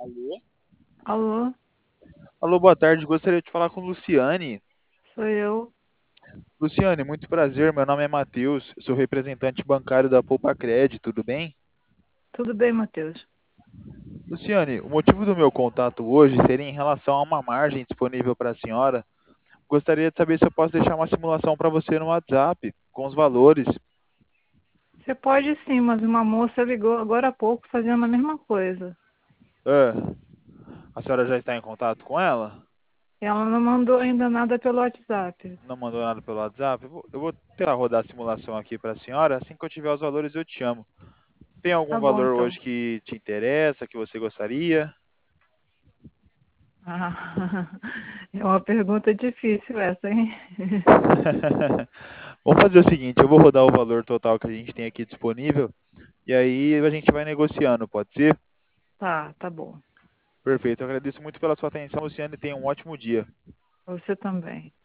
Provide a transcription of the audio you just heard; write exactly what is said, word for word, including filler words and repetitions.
Alô? Alô, Alô, boa tarde. Gostaria de falar com Luciane. sou eu. Luciane, muito prazer. Meu nome é Matheus. Sou representante bancário da Poupa Cred. Tudo bem? Tudo bem, Matheus? Luciane, o motivo do meu contato hoje seria em relação a uma margem disponível para a senhora. Gostaria de saber se eu posso deixar uma simulação para você no WhatsApp com os valores. Você pode sim, mas uma moça ligou agora há pouco fazendo a mesma coisa. Ah, a senhora já está em contato com ela? Ela não mandou ainda nada pelo WhatsApp. Não mandou nada pelo WhatsApp? Eu vou, eu vou tentar rodar a simulação aqui para a senhora. Assim que eu tiver os valores, eu te chamo. Tem algum Tá bom, valor então. hoje que te interessa, que você gostaria? Ah, é uma pergunta difícil essa, hein? Vamos fazer o seguinte, eu vou rodar o valor total que a gente tem aqui disponível e aí a gente vai negociando, pode ser? Tá, tá bom. Perfeito, eu agradeço muito pela sua atenção, Luciano, e tenha um ótimo dia. Você também.